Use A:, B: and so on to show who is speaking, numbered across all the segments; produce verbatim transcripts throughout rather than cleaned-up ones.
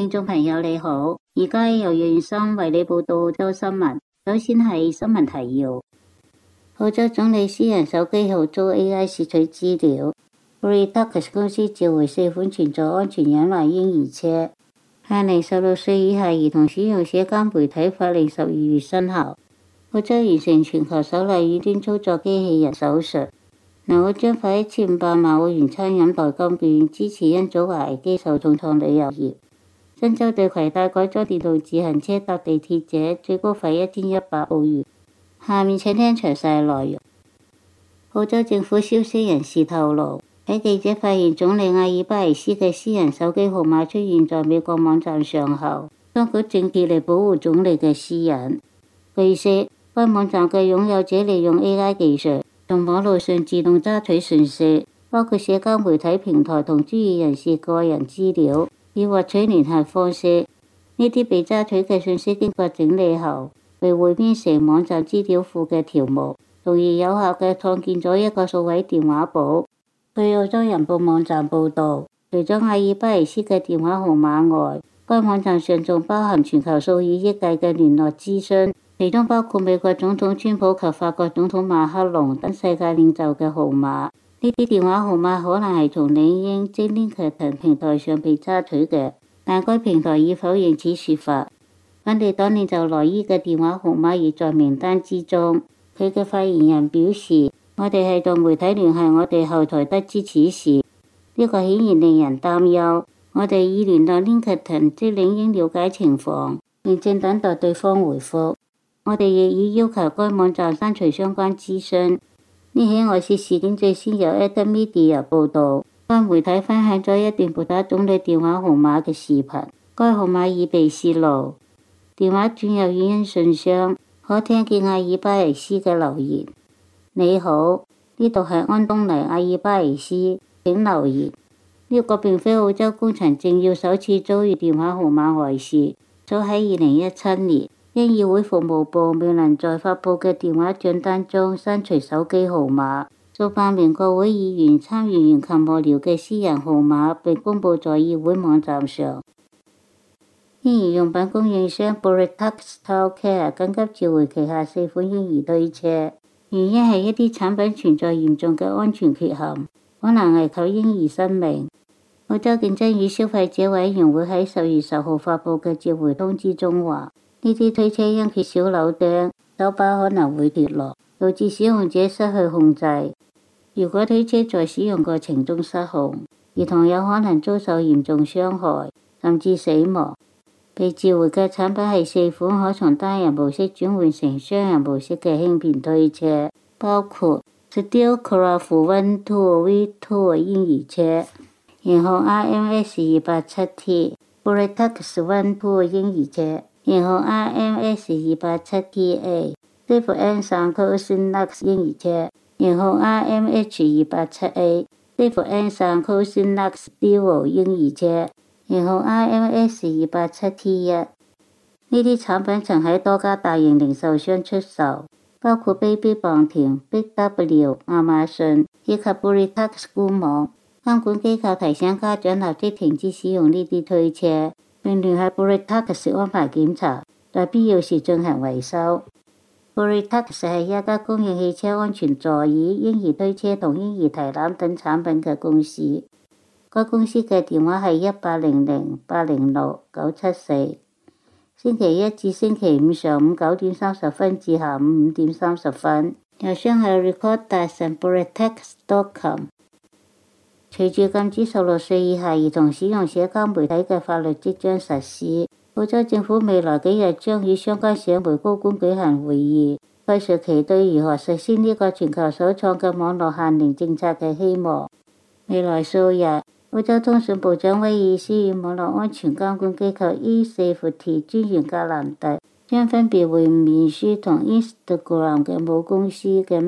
A: 聽眾朋友你好，而家由袁生為你報道澳洲新聞。首先係新聞提要：澳洲總理私人手機號遭 A I 竊取資料。Britax 公司召回四款存在安全隱患嬰兒車。限令十六歲以下兒童使用社交媒體法令十二月生效。澳洲完成全球首例遠端操作機器人手術。南澳將發一千五百萬澳元餐飲代金券支持因祖華危機受重創旅遊業。新州對攜帶改裝電動自行車搭地鐵者最高罰一千一百澳元。下面請聽詳細內容。澳洲政府消息人士透露，喺記者發現總理阿爾巴尼斯嘅私人手機號碼出現在美國網站上後，當局正竭力保護總理嘅私隱。據悉，該網站嘅擁有者利用 A I 技術，從網絡上自動揸取信息，包括社交媒體平台同專業人士個人資料，以獲取聯繫方式。呢啲被揸取嘅信息經過整理後，被匯編成網站資料庫嘅條目，從而有效嘅創建咗一個數位電話簿。據澳洲人報網站報導，除咗阿爾巴尼斯嘅電話號碼外，該網站上仲包含全球數以億計嘅聯絡資訊，其中包括美國總統川普及法國總統馬克龍等世界領袖嘅號碼。呢啲電話號碼可能係從領英即 LinkedIn 平台上被揸取嘅，但該平台已否認此說法。反對黨領袖萊伊嘅電話號碼亦在名單之中。佢嘅發言人表示：我哋係同媒體聯繫，我哋後台得知此事，呢個顯然令人擔憂。我哋已聯絡 LinkedIn 即領英了解情況，並正等待對方回覆。我哋亦已要求該網站刪除相關資訊。呢起外泄事件最先由 Adam Media 報導，該媒體分享咗一段撥打總理電話號碼嘅視頻，該號碼已被泄露。電話轉入語音信箱，可聽見阿爾巴尼斯嘅留言：你好，呢度係安東尼阿爾巴尼斯，請留言。呢、這個並非澳洲工程政要首次遭遇電話號碼外泄，早喺二零一七年，因議會服務部未能在發布嘅電話賬單中刪除手機號碼，數百名國會議員、參議員及幕僚嘅私人號碼被公佈在議會網站上。嬰兒用品供應商 Britax Tower 緊急召回旗下四款嬰兒推車，原因係一啲產品存在嚴重嘅安全缺陷，可能危及嬰兒生命。澳洲競爭與消費者委員會喺十月十號發布嘅召回通知中話，呢啲推車因缺少扭釘，手把可能會脫落，導致使用者失去控制。如果推車在使用過程中失控，兒童有可能遭受嚴重傷害，甚至死亡。被召回嘅產品係四款可從單人模式轉換成雙人模式嘅輕便推車，包括 Steelcraft One Two V Two 嬰兒車，型號 R M S 二八七 T， Britax One Two 嬰兒車，型號 R M S 二八七 T A，Safe and Sound Cushion Lux 嬰兒車，型號 R M H 二八七 A，Safe and Sound Cushion Lux Duo 嬰兒車，型號 R M S 二八七 T 一。呢啲產品曾喺多家大型零售商出售，包括 Baby 棒田、Big W、亞馬遜以及 Britax 官網。監管機構提醒家長立即停止使用呢啲推車，並聯繫 Britax 安排檢查，在必要時進行維修。Britax 係一家供應汽車安全座椅、嬰兒推車同嬰兒提籃等產品嘅公司。該公司嘅電話係一八零零八零六九七四，星期一至星期五上午九點三十分至下午五點三十分。郵箱係 record at britax dot com。隨住禁止十六歲以下兒童使用社交媒體嘅法律即將實施，澳洲政府未來幾日將與相關社媒高官舉行會議，概述其對如何實施呢個全球首創嘅網絡限令政策嘅希望。未來數日，澳洲通訊部長威爾斯與網絡安全監管機構 eSafety 專員格蘭特將分別會面書同 Instagram 嘅母公司嘅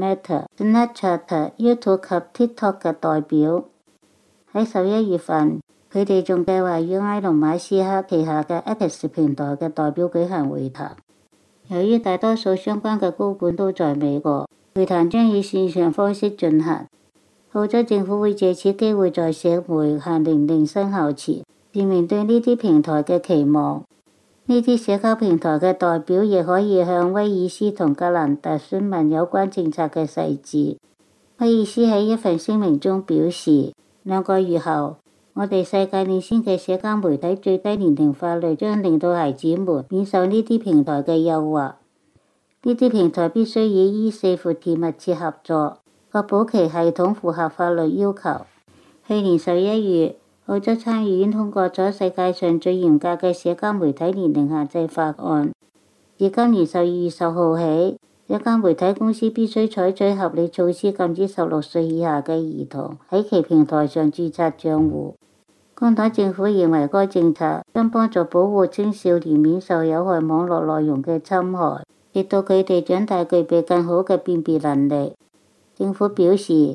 A: Meta、Snapchat、YouTube 及 TikTok 嘅代表。喺十一月份，佢哋仲計劃與埃隆馬斯克旗下嘅 X 平台嘅代表舉行會談。由於大多數相關嘅高管都在美國，會談將以線上方式進行。澳洲政府會借此機會在社媒限令令生效前，試市民對呢啲平台嘅期望。呢啲社交平台嘅代表亦可以向威爾斯同格蘭特詢問有關政策嘅細節。威爾斯喺一份聲明中表示，兩個月後，我哋世界領先嘅社交媒體最低年齡法律將令到孩子們免受呢啲平台嘅誘惑。呢啲平台必須與伊四闊鐵密切合作，確保其系統符合法律要求。去年十一月，澳洲參議院通過咗世界上最嚴格嘅社交媒體年齡限制法案。自今年十二月十號起，社交媒體公司必須採取合理措施禁止十六歲以下嘅兒童喺其平台上註冊賬戶。工黨政府認為該政策將幫助保護青少年免受有害網絡內容嘅侵害，直到佢哋長大具備更好嘅辨別能力。政府表示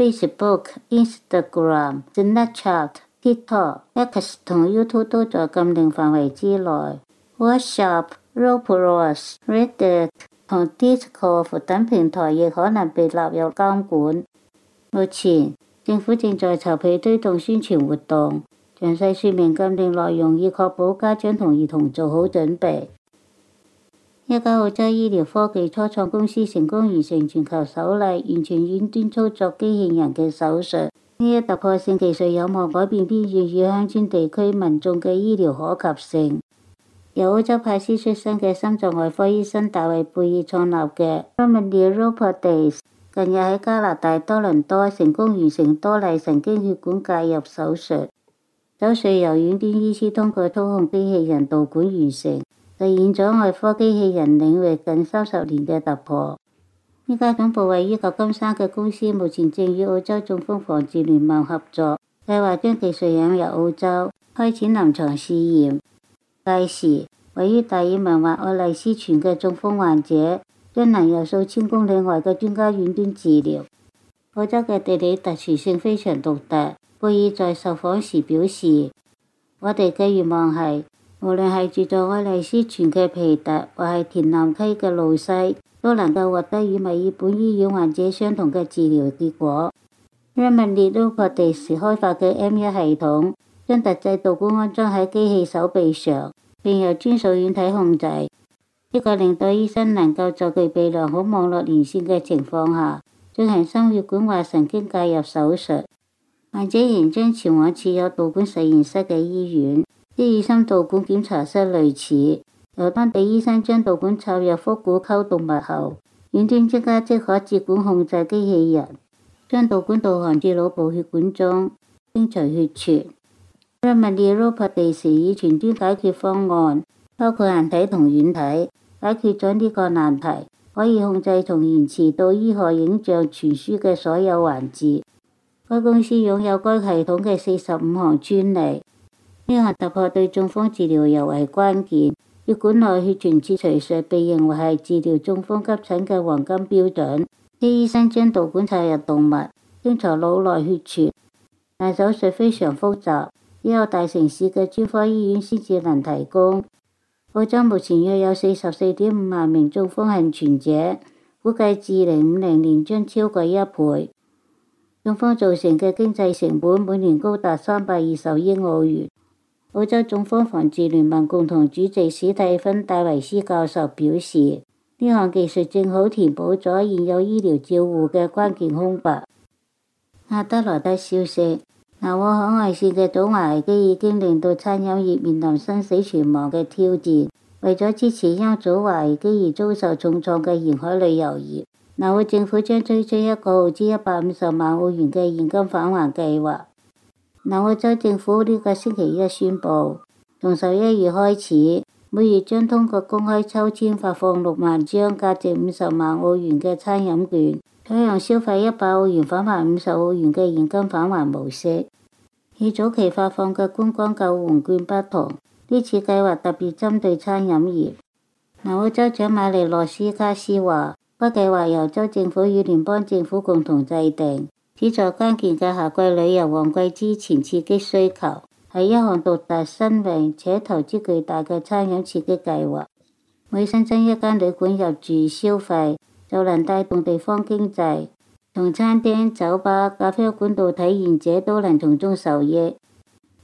A: ，Facebook、Instagram、Snapchat、TikTok、X 同 YouTube 都在禁令範圍之內。WhatsApp、Roblox、Reddit 同 Discord 等平台亦可能被納入監管。目前，政府正在籌備推動宣傳活動，詳細說明禁令內容，以確保家長同兒童做好準備。一家澳洲醫療科技初創公司成功完成全球首例完全遠端操作機器人嘅手術。呢一突破性技術有望改變偏遠與鄉村地區民眾嘅醫療可及性。由澳洲派斯出身嘅心臟外科醫生大衛貝爾創立嘅 Roman Neuropaths 近日喺加拿大多倫多成功完成多例神經血管介入手術。手術由遠端醫師通過操控機器人導管完成，實現咗外科機器人領域近三十年嘅突破。呢家總部位於舊金山嘅公司目前正與澳洲中風防治聯盟合作，計劃將技術引入澳洲，開展臨床試驗。屆時，位於達爾文或愛麗斯泉嘅中風患者將能由數千公里外嘅專家遠端治療。澳洲嘅地理特殊性非常獨特。貝爾在受訪時表示，我哋嘅願望係，無論係住在愛麗斯泉嘅皮特或係田南溪嘅路西，都能夠獲得與墨爾本醫院患者相同嘅治療結果。Roman Neuropaths開發嘅 M 一 系統將特製導管安裝喺機器手臂上，並由專屬軟體控制。呢個令到醫生能夠在具備良好網絡連線嘅情況下進行心血管或神經介入手術。患者仍將前往設有導管實驗室嘅醫院，即與心導管檢查室類似。由當地醫生將導管插入腹股溝動脈後，遠端專家即可接管控制機器人，將導管導航至腦部血管中，清除血栓。Roman Neuropaths以全端解決方案，包括硬體同軟體，解決咗呢個難題，可以控制從延遲到醫學影像傳輸嘅所有環節。該公司擁有該系統嘅四十五項專利。呢項突破對中風治療尤為關鍵。血管內血栓切除術被認為係治療中風急診嘅黃金標準。啲醫生將導管插入動脈，清除腦內血栓，但手術非常複雜，只有大城市嘅專科醫院先至能提供。澳洲目前約有四十四點五萬名中風幸存者，估計至二零五零年將超過一倍。中風造成嘅經濟成本每年高達三百二十億澳元。澳洲中風防治聯盟共同主席史蒂芬戴維斯教授表示，呢項技術正好填補咗現有醫療照護嘅關鍵空白。阿德萊德消息，南澳海岸線嘅總華危機已經令到餐飲業面臨生死存亡嘅挑戰。為咗支持因祖華危機而遭受重創嘅沿海旅遊業，南澳政府將推出一個耗資一百五十萬澳元嘅現金返還計劃。南澳洲政府呢個星期一宣布，從十一月開始，每月將通過公開抽籤發放六萬張價值五十萬澳元嘅餐飲券，採用消費一百澳元返還五十澳元嘅現金返還模式。與早期發放嘅觀光救援券不同，呢次計劃特別針對餐飲業。南澳州長馬利諾斯卡斯話，該計劃由州政府與聯邦政府共同制定，旨在關鍵嘅夏季旅遊旺季之前刺激需求，係一項獨特新穎且投資巨大嘅餐飲刺激計劃。每新增一間旅館入住消費，就能帶動地方經濟，從餐廳、酒吧、咖啡館到體驗者都能從中受益。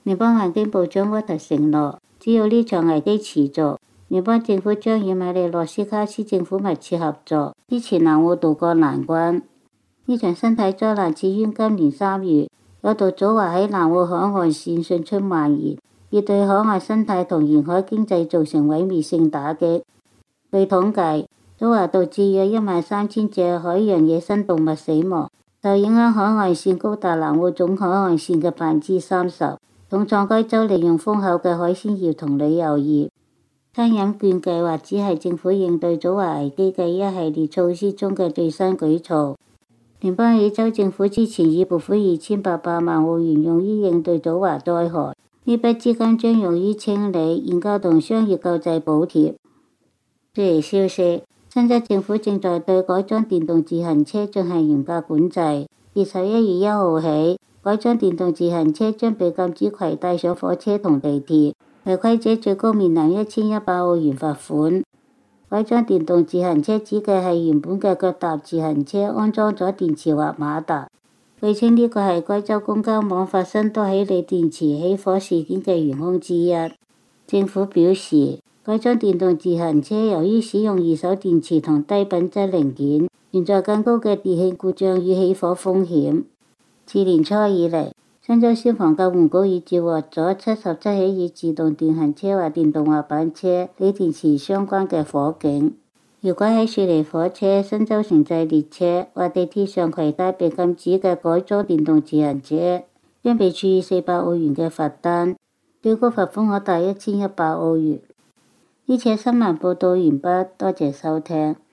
A: 聯邦環境部長沃特承諾，只要呢場危機持續，聯邦政府將與馬里諾斯卡斯政府密切合作，支持南澳渡過難關。呢場生態災難始於今年三月，有毒藻華喺南澳海岸線迅速蔓延，而對海岸生態同沿海經濟造成毀滅性打擊。據統計，藻華導致約一萬三千隻海洋野生動物死亡，受影響海岸線高達南澳總海岸線嘅百分之三十。重創該州利用豐厚嘅海鮮業同旅遊業。餐飲券計劃只係政府應對藻華危機嘅一系列措施中嘅最新舉措。聯邦起州政府之前已撥款二千八百萬澳元用於應對藻華災害，呢筆資金將用於清理、研究同商業救濟補貼。即係消息，新州政府正在對改裝電動自行車進行嚴格管制，自十一月一號起，改裝電動自行車將被禁止攜帶上火車同地鐵，違規者最高面臨一千一百澳元罰款。改裝電動自行車指嘅係原本嘅腳踏自行車安裝咗電池或馬達。據稱呢個係該州公交網發生多起鋰電池起火事件嘅元兇之一。政府表示，改裝電動自行車由於使用二手電池同低品質零件，存在更高嘅電氣故障與起火風險。自年初以嚟，新州消防救援局已接獲咗七十七起與自動電行車或電動滑板車鋰電池相關嘅火警。如果喺雪梨火車、新州城際列車或地鐵上攜帶被禁止嘅改裝電動自行車，將被處以四百澳元嘅罰單，最高罰款可達一千一百澳元。呢次新聞報導完畢，多謝收聽。